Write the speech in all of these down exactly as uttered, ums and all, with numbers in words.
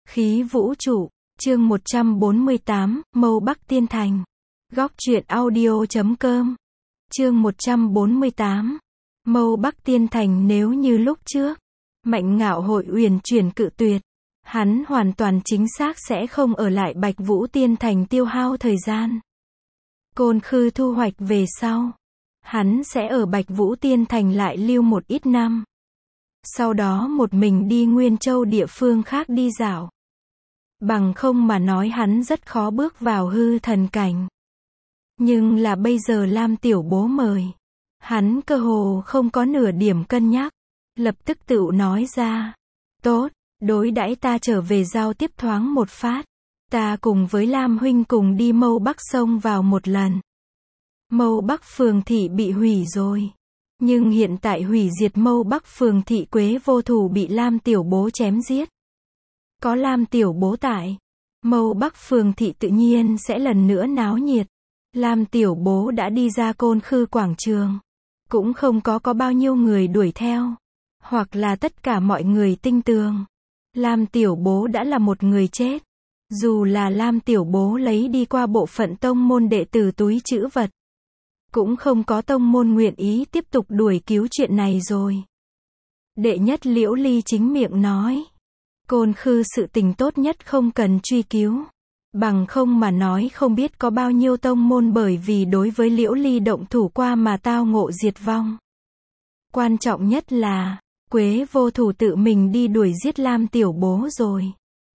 Khí vũ trụ, chương một trăm bốn mươi tám, Mâu Bắc Tiên Thành. Góc truyện audio chấm com. Chương một trăm bốn mươi tám. Mâu Bắc Tiên Thành. Nếu như lúc trước, Mạnh Ngạo Hội uyển chuyển cự tuyệt, hắn hoàn toàn chính xác sẽ không ở lại Bạch Vũ Tiên Thành tiêu hao thời gian. Côn Khư thu hoạch về sau, hắn sẽ ở Bạch Vũ Tiên Thành lại lưu một ít năm. Sau đó một mình đi Nguyên Châu địa phương khác đi dạo. Bằng không mà nói hắn rất khó bước vào hư thần cảnh. Nhưng là bây giờ Lam Tiểu Bố mời, hắn cơ hồ không có nửa điểm cân nhắc, lập tức tự nói ra. Tốt, đối đãi ta trở về giao tiếp thoáng một phát. Ta cùng với Lam huynh cùng đi Mâu Bắc sông vào một lần. Mâu Bắc phường thị bị hủy rồi. Nhưng hiện tại hủy diệt Mâu Bắc phường thị Quế Vô Thủ bị Lam Tiểu Bố chém giết. Có Lam Tiểu Bố tại, Mâu Bắc phường thị tự nhiên sẽ lần nữa náo nhiệt. Lam Tiểu Bố đã đi ra Côn Khư quảng trường. Cũng không có có bao nhiêu người đuổi theo. Hoặc là tất cả mọi người tinh tường. Lam Tiểu Bố đã là một người chết. Dù là Lam Tiểu Bố lấy đi qua bộ phận tông môn đệ tử túi trữ vật, cũng không có tông môn nguyện ý tiếp tục đuổi cứu chuyện này rồi. Đệ nhất Liễu Ly chính miệng nói. Côn Khư sự tình tốt nhất không cần truy cứu. Bằng không mà nói không biết có bao nhiêu tông môn bởi vì đối với Liễu Ly động thủ qua mà tao ngộ diệt vong. Quan trọng nhất là, Quế Vô Thủ tự mình đi đuổi giết Lam Tiểu Bố rồi.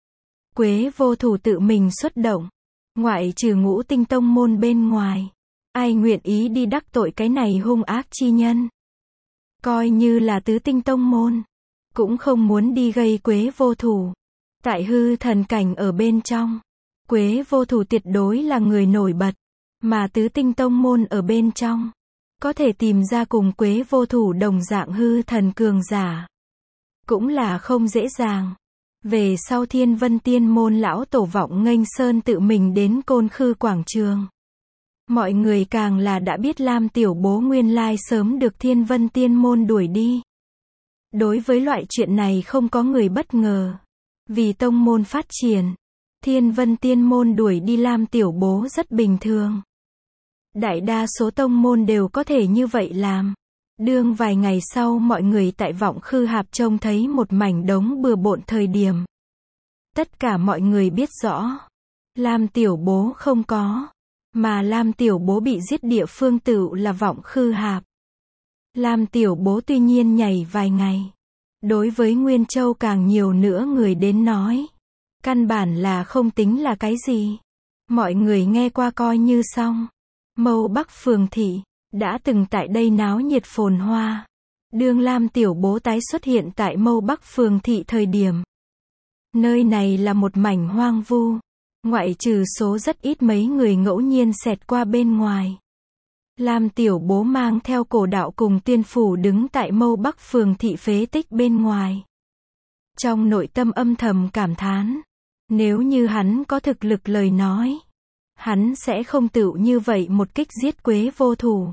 Quế Vô Thủ tự mình xuất động. Ngoại trừ ngũ tinh tông môn bên ngoài, ai nguyện ý đi đắc tội cái này hung ác chi nhân. Coi như là tứ tinh tông môn, cũng không muốn đi gây Quế Vô Thủ. Tại hư thần cảnh ở bên trong, Quế Vô Thủ tuyệt đối là người nổi bật. Mà tứ tinh tông môn ở bên trong, có thể tìm ra cùng Quế Vô Thủ đồng dạng hư thần cường giả, cũng là không dễ dàng. Về sau Thiên Vân Tiên môn lão tổ Vọng Nghênh Sơn tự mình đến Côn Khư quảng trường. Mọi người càng là đã biết Lam Tiểu Bố nguyên lai sớm được Thiên Vân Tiên môn đuổi đi. Đối với loại chuyện này không có người bất ngờ. Vì tông môn phát triển, Thiên Vân Tiên môn đuổi đi Lam Tiểu Bố rất bình thường. Đại đa số tông môn đều có thể như vậy làm. Đương vài ngày sau mọi người tại Vọng Khư Hạp trông thấy một mảnh đống bừa bộn thời điểm. Tất cả mọi người biết rõ, Lam Tiểu Bố không có, mà Lam Tiểu Bố bị giết địa phương tựu là Vọng Khư Hạp. Lam Tiểu Bố tuy nhiên nhảy vài ngày. Đối với Nguyên Châu càng nhiều nữa người đến nói. Căn bản là không tính là cái gì. Mọi người nghe qua coi như xong. Mâu Bắc phường thị đã từng tại đây náo nhiệt phồn hoa. Đương Lam Tiểu Bố tái xuất hiện tại Mâu Bắc phường thị thời điểm, nơi này là một mảnh hoang vu. Ngoại trừ số rất ít mấy người ngẫu nhiên xẹt qua bên ngoài. Lam Tiểu Bố mang theo cổ đạo cùng tiên phủ đứng tại Mâu Bắc phường thị phế tích bên ngoài. Trong nội tâm âm thầm cảm thán. Nếu như hắn có thực lực lời nói, hắn sẽ không tựu như vậy một kích giết Quế Vô Thủ.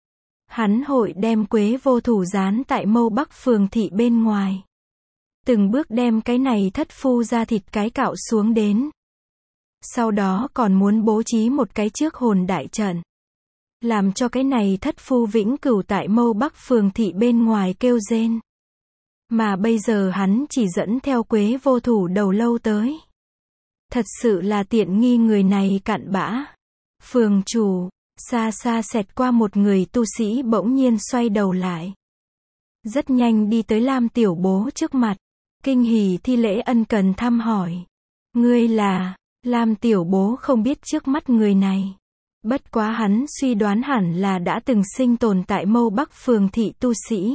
Hắn hội đem Quế Vô Thủ dán tại Mâu Bắc phường thị bên ngoài. Từng bước đem cái này thất phu ra thịt cái cạo xuống đến. Sau đó còn muốn bố trí một cái trước hồn đại trận. Làm cho cái này thất phu vĩnh cửu tại Mâu Bắc phường thị bên ngoài kêu rên. Mà bây giờ hắn chỉ dẫn theo Quế Vô Thủ đầu lâu tới. Thật sự là tiện nghi người này cặn bã. Phường chủ, xa xa xẹt qua một người tu sĩ bỗng nhiên xoay đầu lại. Rất nhanh đi tới Lam Tiểu Bố trước mặt. Kinh hỉ thi lễ ân cần thăm hỏi. Ngươi là... Lam Tiểu Bố không biết trước mắt người này. Bất quá hắn suy đoán hẳn là đã từng sinh tồn tại Mâu Bắc phường thị tu sĩ.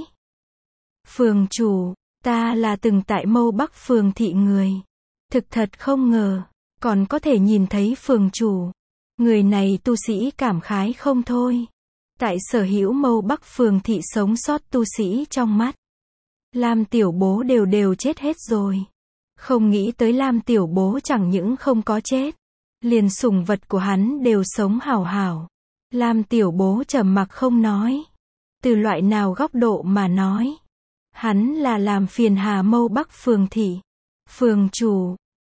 Phường chủ, ta là từng tại Mâu Bắc phường thị người. Thực thật không ngờ, còn có thể nhìn thấy phường chủ. Người này tu sĩ cảm khái không thôi. Tại sở hữu Mâu Bắc phường thị sống sót tu sĩ trong mắt, Lam Tiểu Bố đều đều chết hết rồi. Không nghĩ tới Lam Tiểu Bố chẳng những không có chết, liền sủng vật của hắn đều sống hảo hảo. Lam Tiểu Bố trầm mặc không nói. Từ loại nào góc độ mà nói, hắn là làm phiền hà Mâu Bắc phường thị. Phường chủ,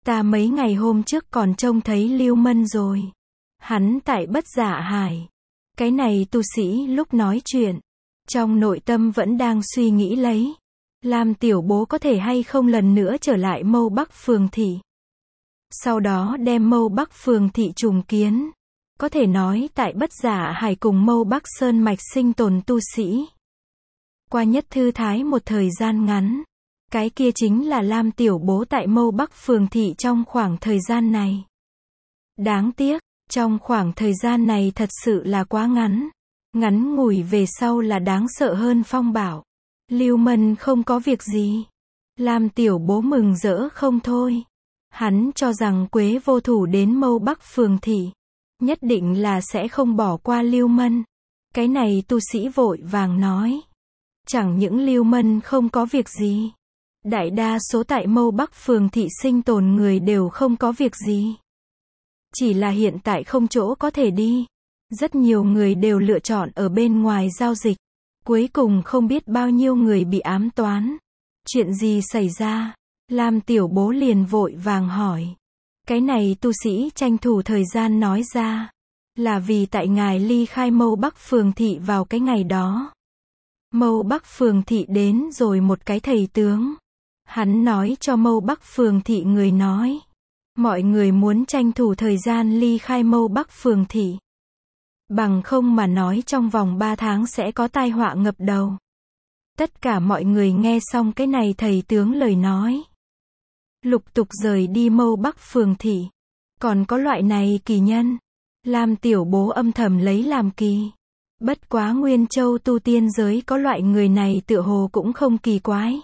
Ta mấy ngày hôm trước còn trông thấy Lưu Mân rồi. Hắn tại Bất Dạ Hải. Cái này tu sĩ lúc nói chuyện, trong nội tâm vẫn đang suy nghĩ lấy. Lam tiểu bố có thể hay không lần nữa trở lại Mâu Bắc Phường Thị. Sau đó đem Mâu Bắc Phường Thị trùng kiến. Có thể nói tại Bất Dạ Hải cùng Mâu Bắc Sơn Mạch sinh tồn tu sĩ. Qua nhất thư thái một thời gian ngắn. Cái kia chính là Lam tiểu bố tại Mâu Bắc Phường Thị trong khoảng thời gian này. Đáng tiếc, trong khoảng thời gian này thật sự là quá ngắn. Ngắn ngủi về sau là đáng sợ hơn phong bảo. Lưu Mân không có việc gì. Lam tiểu bố mừng rỡ không thôi. Hắn cho rằng Quế Vô Thủ đến Mâu Bắc Phường Thị. Nhất định là sẽ không bỏ qua Lưu Mân. Cái này tu sĩ vội vàng nói. Chẳng những Lưu Mân không có việc gì. Đại đa số tại Mâu Bắc Phường Thị sinh tồn người đều không có việc gì. Chỉ là hiện tại không chỗ có thể đi. Rất nhiều người đều lựa chọn ở bên ngoài giao dịch. Cuối cùng không biết bao nhiêu người bị ám toán. Chuyện gì xảy ra? Lam tiểu bố liền vội vàng hỏi. Cái này tu sĩ tranh thủ thời gian nói ra. Là vì tại ngài ly khai Mâu Bắc Phường Thị vào cái ngày đó. Mâu Bắc Phường Thị đến rồi một cái thầy tướng. Hắn nói cho Mâu Bắc Phường Thị người nói. Mọi người muốn tranh thủ thời gian ly khai Mâu Bắc Phường Thị. Bằng không mà nói trong vòng ba tháng sẽ có tai họa ngập đầu. Tất cả mọi người nghe xong cái này thầy tướng lời nói. Lục tục rời đi Mâu Bắc Phường Thị. Còn có loại này kỳ nhân. Lam tiểu bố âm thầm lấy làm kỳ. Bất quá Nguyên Châu tu tiên giới có loại người này tựa hồ cũng không kỳ quái.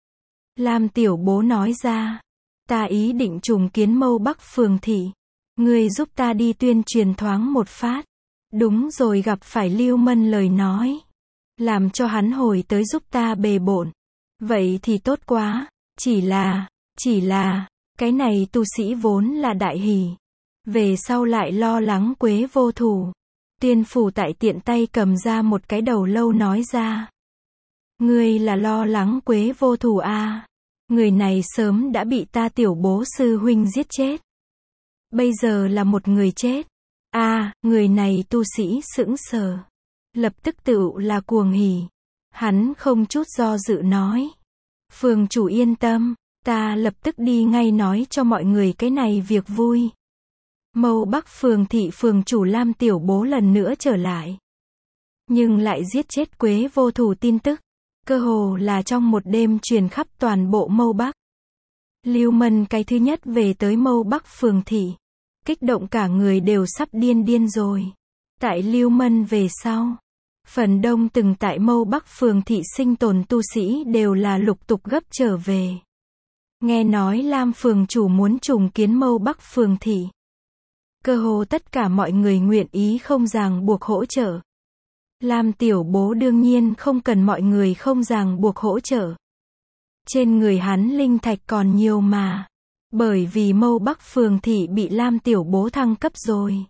Lam tiểu bố nói ra. Ta ý định trùng kiến Mâu Bắc Phường Thị. Ngươi giúp ta đi tuyên truyền thoáng một phát. Đúng rồi, gặp phải Lưu Mân lời nói. Làm cho hắn hồi tới giúp ta bề bộn. Vậy thì tốt quá. Chỉ là, chỉ là, cái này tu sĩ vốn là đại hỷ. Về sau lại lo lắng Quế Vô Thủ. Tiên phủ tại tiện tay cầm ra một cái đầu lâu nói ra. Ngươi là lo lắng Quế Vô Thủ à? Người này sớm đã bị ta tiểu bố sư huynh giết chết. Bây giờ là một người chết. À, người này tu sĩ sững sờ. Lập tức tựu là cuồng hỉ. Hắn không chút do dự nói. Phường chủ yên tâm, ta lập tức đi ngay nói cho mọi người cái này việc vui. Mâu Bắc Phường Thị phường chủ Lam tiểu bố lần nữa trở lại. Nhưng lại giết chết Quế Vô Thủ tin tức. Cơ hồ là trong một đêm truyền khắp toàn bộ Mâu Bắc. Lưu Mân cái thứ nhất về tới Mâu Bắc Phường Thị. Kích động cả người đều sắp điên điên rồi. Tại Lưu Mân về sau. Phần đông từng tại Mâu Bắc Phường Thị sinh tồn tu sĩ đều là lục tục gấp trở về. Nghe nói Lam phường chủ muốn trùng kiến Mâu Bắc Phường Thị. Cơ hồ tất cả mọi người nguyện ý không ràng buộc hỗ trợ. Lam tiểu bố đương nhiên không cần mọi người không ràng buộc hỗ trợ. Trên người hắn linh thạch còn nhiều mà. Bởi vì Mâu Bắc Phường Thị bị Lam tiểu bố thăng cấp rồi.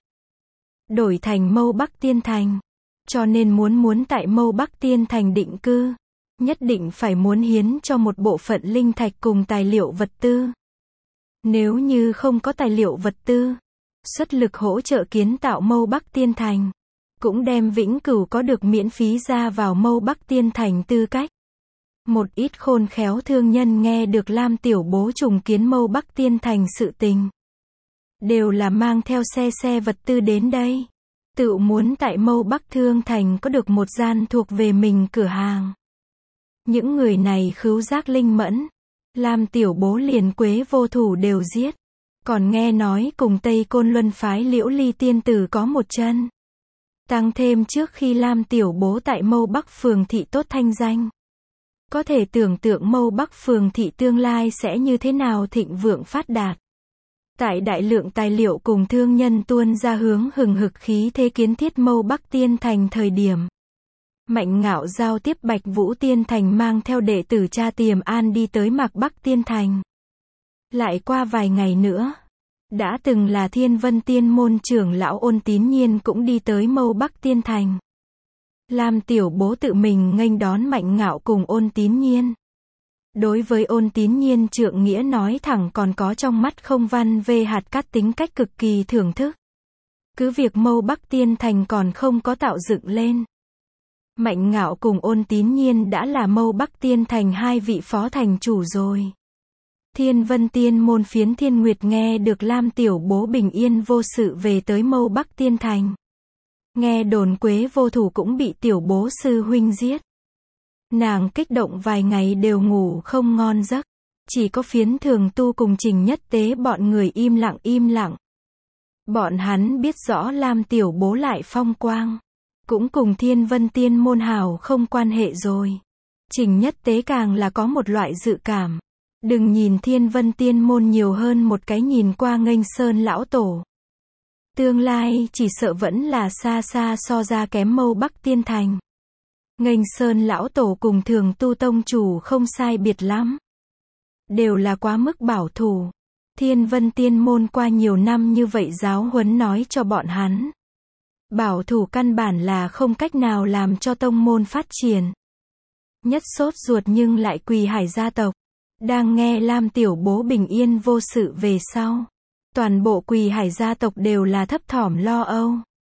Đổi thành Mâu Bắc Tiên Thành. Cho nên muốn muốn tại Mâu Bắc Tiên Thành định cư. Nhất định phải muốn hiến cho một bộ phận linh thạch cùng tài liệu vật tư. Nếu như không có tài liệu vật tư. Xuất lực hỗ trợ kiến tạo Mâu Bắc Tiên Thành. Cũng đem vĩnh cửu có được miễn phí ra vào Mâu Bắc Tiên Thành tư cách. Một ít khôn khéo thương nhân nghe được Lam tiểu bố trùng kiến Mâu Bắc Tiên Thành sự tình. Đều là mang theo xe xe vật tư đến đây. Tự muốn tại Mâu Bắc Thương Thành có được một gian thuộc về mình cửa hàng. Những người này khứu giác linh mẫn. Lam tiểu bố liền Quế Vô Thủ đều giết. Còn nghe nói cùng Tây Côn Luân phái Liễu Ly tiên tử có một chân. Tăng thêm trước khi Lam tiểu bố tại Mâu Bắc Phường Thị tốt thanh danh. Có thể tưởng tượng Mâu Bắc Phường Thị tương lai sẽ như thế nào thịnh vượng phát đạt. Tại đại lượng tài liệu cùng thương nhân tuôn ra hướng hừng hực khí thế kiến thiết Mâu Bắc Tiên Thành thời điểm. Mạnh Ngạo giao tiếp Bạch Vũ Tiên Thành mang theo đệ tử cha Tiềm An đi tới Mạc Bắc Tiên Thành. Lại qua vài ngày nữa. Đã từng là Thiên Vân Tiên môn trưởng lão Ôn Tín Nhiên cũng đi tới Mâu Bắc Tiên Thành. Lam tiểu bố tự mình nghênh đón Mạnh Ngạo cùng Ôn Tín Nhiên. Đối với Ôn Tín Nhiên, Trượng Nghĩa nói thẳng còn có trong mắt không văn về hạt cát tính cách cực kỳ thưởng thức. Cứ việc Mâu Bắc Tiên Thành còn không có tạo dựng lên. Mạnh Ngạo cùng Ôn Tín Nhiên đã là Mâu Bắc Tiên Thành hai vị phó thành chủ rồi. Thiên Vân Tiên môn phiến Thiên Nguyệt nghe được Lam Tiểu Bố bình yên vô sự về tới Mâu Bắc Tiên Thành. Nghe đồn Quế Vô Thủ cũng bị Tiểu Bố sư huynh giết. Nàng kích động vài ngày đều ngủ không ngon giấc. Chỉ có Phiến Thường Tu cùng Trình Nhất Tế bọn người im lặng im lặng. Bọn hắn biết rõ Lam Tiểu Bố lại phong quang. Cũng cùng Thiên Vân Tiên môn hào không quan hệ rồi. Trình Nhất Tế càng là có một loại dự cảm. Đừng nhìn Thiên Vân Tiên môn nhiều hơn một cái nhìn qua Nghênh Sơn lão tổ. Tương lai chỉ sợ vẫn là xa xa so ra kém Mâu Bắc Tiên Thành. Nghênh Sơn lão tổ cùng Thường Tu tông chủ không sai biệt lắm. Đều là quá mức bảo thủ. Thiên Vân Tiên môn qua nhiều năm như vậy giáo huấn nói cho bọn hắn. Bảo thủ căn bản là không cách nào làm cho tông môn phát triển. Nhất sốt ruột nhưng lại Quỳ Hải gia tộc. Đang nghe Lam Tiểu Bố bình yên vô sự về sau. Toàn bộ Quỳ Hải gia tộc đều là thấp thỏm lo âu.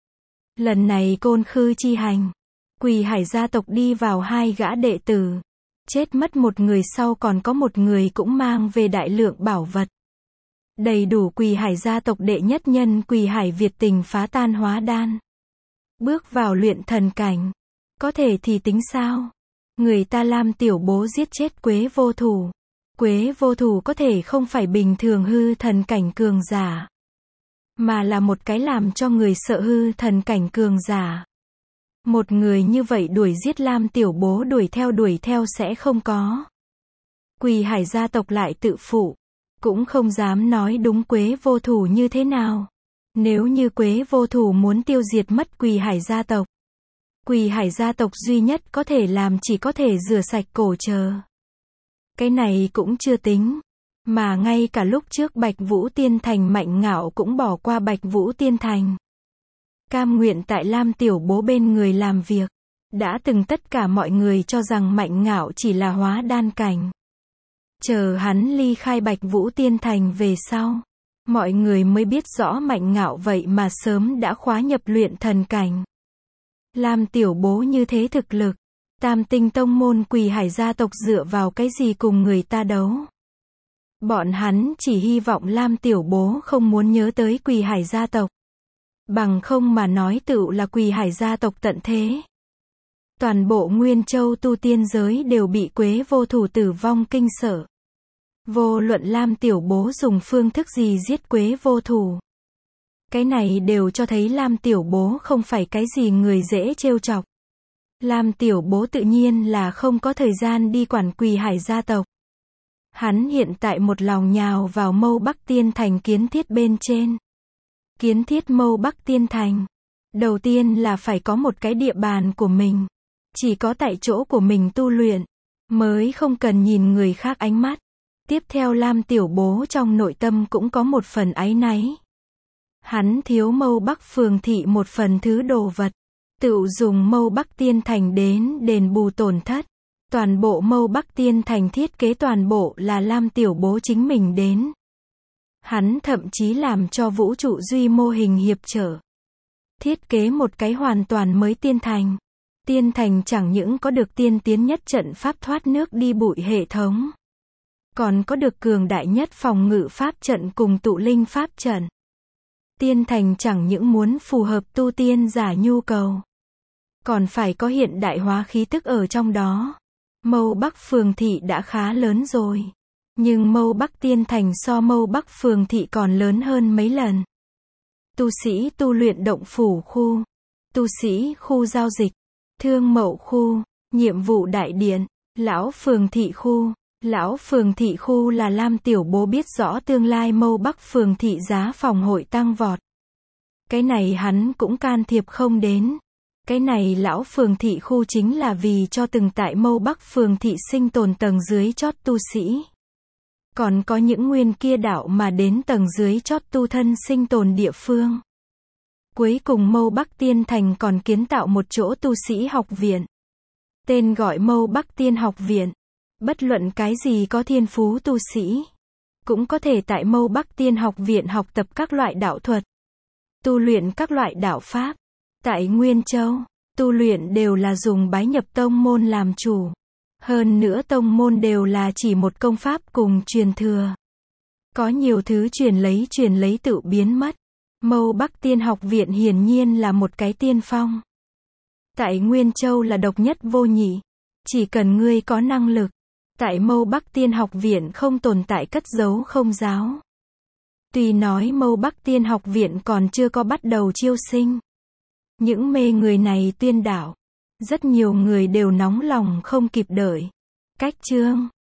Lần này Côn Khư chi hành. Quỳ Hải gia tộc đi vào hai gã đệ tử. Chết mất một người sau còn có một người cũng mang về đại lượng bảo vật. Đầy đủ Quỳ Hải gia tộc đệ nhất nhân Quỳ Hải Việt Tình phá tan hóa đan. Bước vào luyện thần cảnh. Có thể thì tính sao? Người ta Lam Tiểu Bố giết chết Quế Vô Thủ. Quế Vô Thủ có thể không phải bình thường hư thần cảnh cường giả. Mà là một cái làm cho người sợ hư thần cảnh cường giả. Một người như vậy đuổi giết Lam Tiểu Bố đuổi theo đuổi theo sẽ không có. Quỳ Hải gia tộc lại tự phụ. Cũng không dám nói đúng Quế Vô Thủ như thế nào. Nếu như Quế Vô Thủ muốn tiêu diệt mất Quỳ Hải gia tộc. Quỳ Hải gia tộc duy nhất có thể làm chỉ có thể rửa sạch cổ chờ. Cái này cũng chưa tính. Mà ngay cả lúc trước Bạch Vũ Tiên Thành Mạnh Ngạo cũng bỏ qua Bạch Vũ Tiên Thành. Cam nguyện tại Lam Tiểu Bố bên người làm việc. Đã từng tất cả mọi người cho rằng Mạnh Ngạo chỉ là hóa đan cảnh. Chờ hắn ly khai Bạch Vũ Tiên Thành về sau. Mọi người mới biết rõ Mạnh Ngạo vậy mà sớm đã khóa nhập luyện thần cảnh. Lam Tiểu Bố như thế thực lực. Tam tinh tông môn Quỳ Hải gia tộc dựa vào cái gì cùng người ta đấu. Bọn hắn chỉ hy vọng Lam Tiểu Bố không muốn nhớ tới Quỳ Hải gia tộc. Bằng không mà nói tựu là Quỳ Hải gia tộc tận thế. Toàn bộ Nguyên Châu tu tiên giới đều bị Quế Vô Thủ tử vong kinh sợ. Vô luận Lam Tiểu Bố dùng phương thức gì giết Quế Vô Thủ. Cái này đều cho thấy Lam Tiểu Bố không phải cái gì người dễ trêu chọc. Lam Tiểu Bố tự nhiên là không có thời gian đi quản Quỳ Hải gia tộc. Hắn hiện tại một lòng nhào vào Mâu Bắc Tiên Thành kiến thiết bên trên. Kiến thiết Mâu Bắc Tiên Thành. Đầu tiên là phải có một cái địa bàn của mình. Chỉ có tại chỗ của mình tu luyện. Mới không cần nhìn người khác ánh mắt. Tiếp theo Lam Tiểu Bố trong nội tâm cũng có một phần áy náy. Hắn thiếu Mâu Bắc Phường Thị một phần thứ đồ vật. Tự dùng Mâu Bắc Tiên Thành đến đền bù tổn thất. Toàn bộ Mâu Bắc Tiên Thành thiết kế toàn bộ là Lam Tiểu Bố chính mình đến. Hắn thậm chí làm cho vũ trụ duy mô hình hiệp trợ. Thiết kế một cái hoàn toàn mới tiên thành. Tiên thành chẳng những có được tiên tiến nhất trận pháp thoát nước đi bụi hệ thống. Còn có được cường đại nhất phòng ngự pháp trận cùng tụ linh pháp trận. Tiên thành chẳng những muốn phù hợp tu tiên giả nhu cầu. Còn phải có hiện đại hóa khí tức ở trong đó. Mâu Bắc Phường Thị đã khá lớn rồi. Nhưng Mâu Bắc Tiên Thành so Mâu Bắc Phường Thị còn lớn hơn mấy lần. Tu sĩ tu luyện động phủ khu. Tu sĩ khu giao dịch. Thương mậu khu. Nhiệm vụ đại điện. Lão Phường Thị khu. Lão Phường Thị khu là Lam Tiểu Bố biết rõ tương lai Mâu Bắc Phường Thị giá phòng hội tăng vọt. Cái này hắn cũng can thiệp không đến. Cái này Lão Phường Thị khu chính là vì cho từng tại Mâu Bắc Phường Thị sinh tồn tầng dưới chót tu sĩ. Còn có những nguyên kia đạo mà đến tầng dưới chót tu thân sinh tồn địa phương. Cuối cùng Mâu Bắc Tiên Thành còn kiến tạo một chỗ tu sĩ học viện. Tên gọi Mâu Bắc Tiên Học Viện. Bất luận cái gì có thiên phú tu sĩ, cũng có thể tại Mâu Bắc Tiên Học Viện học tập các loại đạo thuật, tu luyện các loại đạo pháp. Tại Nguyên Châu, tu luyện đều là dùng bái nhập tông môn làm chủ. Hơn nữa tông môn đều là chỉ một công pháp cùng truyền thừa. Có nhiều thứ truyền lấy truyền lấy tự biến mất. Mâu Bắc Tiên Học Viện hiển nhiên là một cái tiên phong. Tại Nguyên Châu là độc nhất vô nhị. Chỉ cần ngươi có năng lực. Tại Mâu Bắc Tiên Học Viện không tồn tại cất giấu không giáo. Tuy nói Mâu Bắc Tiên Học Viện còn chưa có bắt đầu chiêu sinh. Những mê người này tuyên đạo. Rất nhiều người đều nóng lòng không kịp đợi. Cách chương